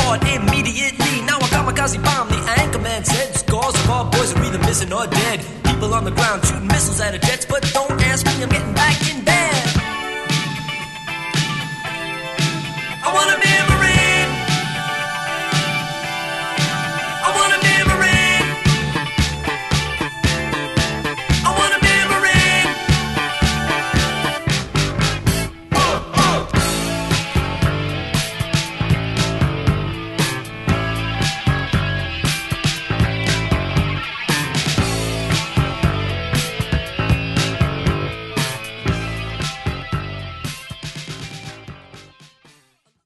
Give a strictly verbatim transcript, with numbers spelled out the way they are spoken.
start immediately. Now a kamikaze bomb, the anchorman said. Scores of our boys are either missing or dead. People on the ground shooting missiles at our jets, but don't ask me, I'm getting back in bed.